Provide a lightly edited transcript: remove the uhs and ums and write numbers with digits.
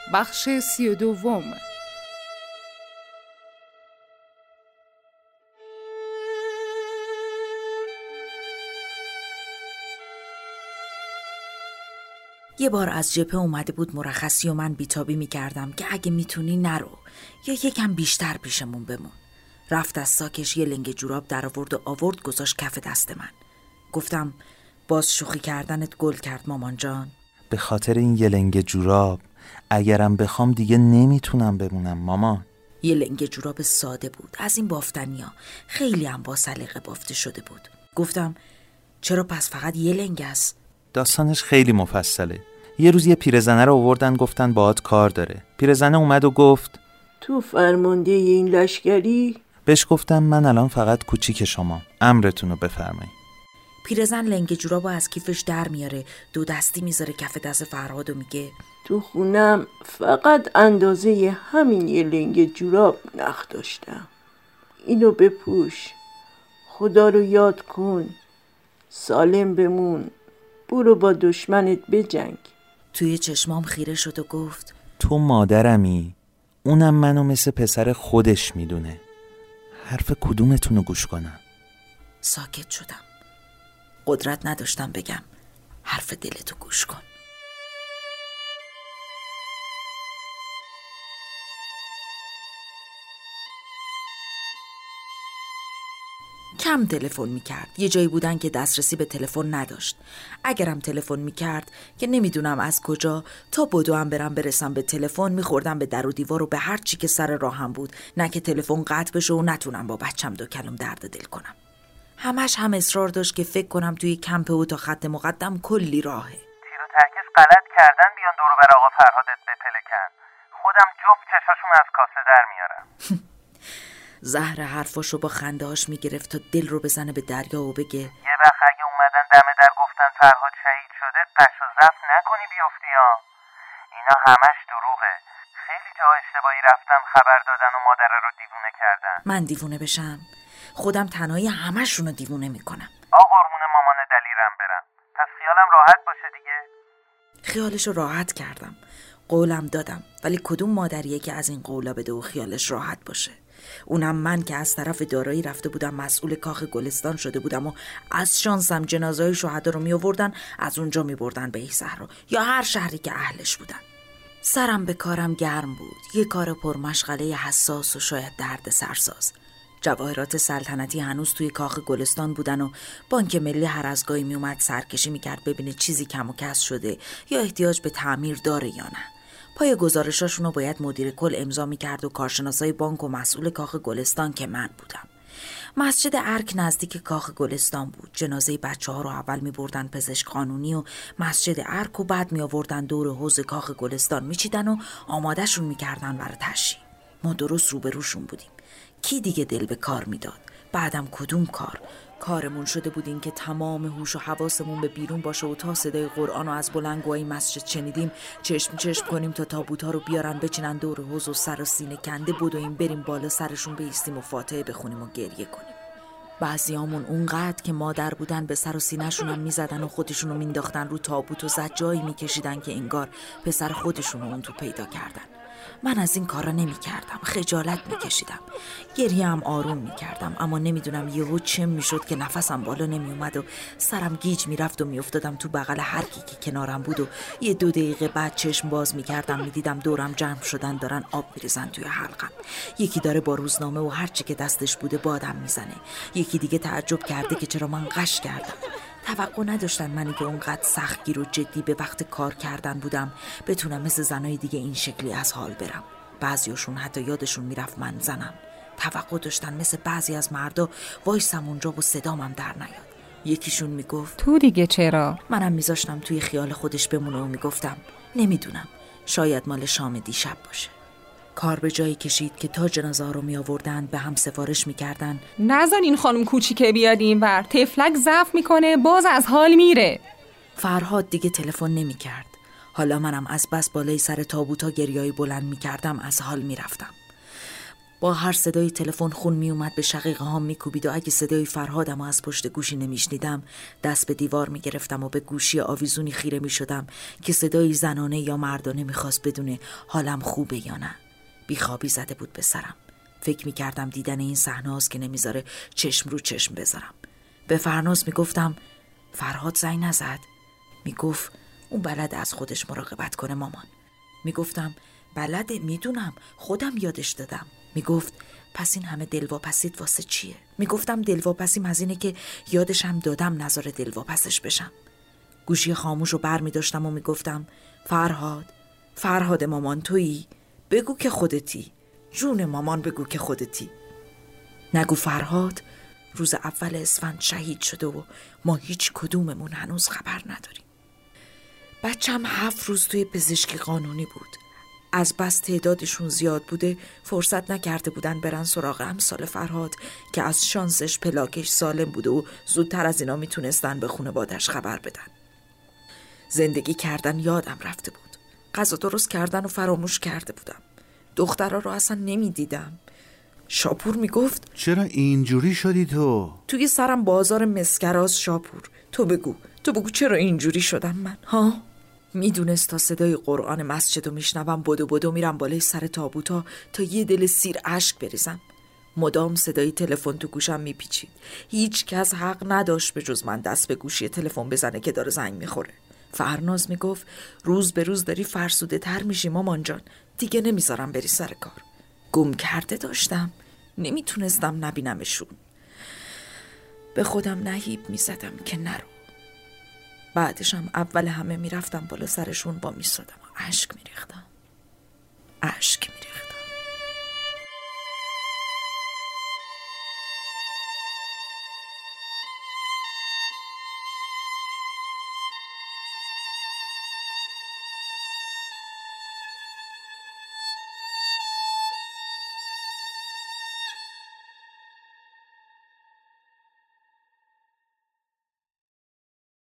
بخش 32. یه بار از جبهه اومده بود مرخصی و من بیتابی میکردم که اگه میتونی نرو یا یکم بیشتر پیشمون بمون. رفت از ساکش یه لنگ جوراب در آورد و آورد گذاشت کف دست من. گفتم باز شوخی کردنت گل کرد مامان جان. به خاطر این یه لنگ جوراب اگرم بخوام دیگه نمیتونم بمونم مامان. یه لنگ جوراب ساده بود، از این بافتنیا، خیلی هم با سلیقه بافته شده بود. گفتم چرا پس فقط یه لنگ است؟ داستانش خیلی مفصله. یه روز یه پیرزنه رو آوردن گفتن باهات کار داره. پیرزنه اومد و گفت تو فرمانده این لشکری؟ بهش گفتم من الان فقط کوچیک شما، امرتون رو بفرمایید. پیرزن لنگ جورابو از کیفش در میاره، دو دستی میذاره کف دست فرهاد و میگه تو خونم فقط اندازه همین یه لنگ جوراب نخ داشتم. اینو بپوش، خدا رو یاد کن، سالم بمون، برو با دشمنت بجنگ. توی چشمام خیره شد و گفت تو مادرمی، اونم منو مثل پسر خودش میدونه. حرف کدومتون رو گوش کنم؟ ساکت شدم. قدرت نداشتم بگم حرف دلتو گوش کن. کم تلفن میکرد. یه جایی بودن که دسترسی به تلفن نداشت. اگرم تلفن میکرد که نمیدونم از کجا تا بدوام برسم به تلفن، میخوردم به در و دیوار و به هر چی که سر راهم بود، نه که تلفن قطع بشه و نتونم با بچم دو کلم درد دل کنم. همش هم اصرار داشت که فکر کنم توی کمپ او تا خط مقدم کلی راهه. تیر و ترکش غلط کردن بیان دور و بر آقا فرهادت بپلکن. خودم جفت چشاشون از کاسه در میارم. زهر حرفاشو با خندهاش میگرفت تا دل رو بزنه به دریا و بگه یه وقت اگه اومدن دم در گفتن فرهاد شهید شده، قش و زفت نکنی بیفتی ها. اینا همش دروغه. خیلی جا اشتباهی رفتن خبر دادن و مادره رو دیوونه کردن. من دیوونه بشم؟ خودم تنهایی همشونو دیوونه میکنم. قربون مامان دلیرم برم. پس خیالم راحت باشه دیگه. خیالشو راحت کردم، قولم دادم، ولی کدوم مادریه که از این قولا بده و خیالش راحت باشه؟ اونم من که از طرف دارایی رفته بودم، مسئول کاخ گلستان شده بودم و از شانسم جنازه‌های شهدا رو می آوردن، از اونجا می بردن به صحرا یا هر شهری که اهلش بودن. سرم به کارم گرم بود، یه کار پرمشغله حساس و شاید درد سرساز. جواهرات سلطنتی هنوز توی کاخ گلستان بودن و بانک ملی هر از گاهی می اومد سرکشی می کرد ببینه چیزی کم و کس شده یا احتیاج به تعمیر داره یا نه. پای گزارشاشونو باید مدیر کل امضا می‌کرد و کارشناسای بانک و مسئول کاخ گلستان که من بودم. مسجد ارک نزدیک کاخ گلستان بود. جنازه بچه‌ها رو اول می‌بردن پزشک قانونی و مسجد ارک و بعد می‌آوردن دور حوض کاخ گلستان می‌چیدن و آماده‌شون می‌کردن برای تشییع. ما درست روبروشون بودیم. کی دیگه دل به کار میداد؟ بعدم کدوم کار؟ کارمون شده بود این که تمام هوش و حواسمون به بیرون باشه و تا صدای قرآن رو از بلندگوهای مسجد شنیدیم چشم کنیم تا تابوت‌ها رو بیارن بچینن دور حوض و سر و سینه کنده بدویم بریم بالا سرشون بایستیم و فاتحه بخونیم و گریه کنیم. بعضیامون اونقدر که مادر بودن به سر و سینه‌شون هم میزدن و خودشونو مینداختن رو تابوت و زجایی میکشیدن که انگار پسر خودشونو اون تو پیدا کردن. من از این کارا نمی کردم، خجالت می کشیدم، گریه هم آروم می کردم، اما نمیدونم یهو چه می شد که نفسم بالا نمی اومد و سرم گیج می رفت و می افتادم تو بغل هر کی که کنارم بود و یه 2 دقیقه بعد چشم باز می کردم می دیدم دورم جمع شدن دارن آب می ریزن توی حلقم. یکی داره با روزنامه و هر چی که دستش بوده بادم می زنه. یکی دیگه تعجب کرده که چرا من قش کردم. توقع نداشتن منی که اونقدر سختگیر و جدی به وقت کار کردن بودم بتونم مثل زنای دیگه این شکلی از حال برم. بعضیاشون حتی یادشون میرفت من زنم. توقع داشتن مثل بعضی از مردا وایسم اونجا و صدامم در نیاد. یکیشون میگفت تو دیگه چرا؟ منم میذاشتم توی خیال خودش بمونه و میگفتم نمیدونم، شاید مال شام دیشب باشه. کار به جایی کشید که تا جنازه ها رو می آوردن به هم سفارش می کردن نزن این خانم کوچیکه بیاد اینور، تفلک ضعف میکنه باز از حال میره. فرهاد دیگه تلفن نمی کرد. حالا منم از بس بالای سر تابوتا گریای بلند می کردم از حال می رفتم. با هر صدای تلفن خون می اومد به شقیقه ها می کوبید و اگه صدای فرهادم از پشت گوشی نمیشنیدم دست به دیوار می گرفتم و به گوشی آویزونی خیره می شدم که صدای زنانه یا مردانه می خواست بدونه حالم خوبه یا نه. بیخوابی زده بود به سرم. فکر می کردم دیدن این صحنه است که نمیذاره چشم رو چشم بذارم. به فرناز می گفتم فرهاد زنگ نزد. می گفت اون بلده از خودش مراقبت کنه مامان. می گفتم بلده، میدونم، خودم یادش دادم. می گفت پس این همه دلواپسیت واسه چیه؟ می گفتم دلواپسیم از اینه که یادش هم دادم نذاره دلواپسش بشم. گوشی خاموش رو بر می داشتم و می گفتم فرهاد مامان تویی؟ بگو که خودتی، جون مامان بگو که خودتی. نگو فرهاد روز اول اسفند شهید شده و ما هیچ کدوممون هنوز خبر نداریم. بچم 7 روز توی پزشکی قانونی بود. از بس تعدادشون زیاد بوده فرصت نکرده بودن برن سراغ امثال فرهاد که از شانسش پلاکش سالم بوده و زودتر از اینا میتونستن به خانواده‌اش خبر بدن. زندگی کردن یادم رفته بود. غذا درست کردن و فراموش کرده بودم. دخترها رو اصلا نمیدیدم. شاپور میگفت چرا اینجوری شدی تو؟ توی سرم بازار مسکراز. شاپور تو بگو چرا اینجوری شدم من ها؟ میدونست تا صدای قرآن مسجدو میشنوم بدو میرم بالای سر تابوتا تا یه دل سیر اشک بریزم. مدام صدای تلفن تو گوشم میپیچید. هیچ کس حق نداشت به جز من دست به گوشی تلفن بزنه که داره زنگ میخوره. فرناز میگفت روز به روز داری فرسوده تر میشی مامان جان، دیگه نمیذارم بری سر کار. گم کرده داشتم، نمیتونستم نبینمشون. به خودم نهیب میزدم که نرو. بعدشم اول همه میرفتم بالا سرشون با میسادم و اشک میریختم.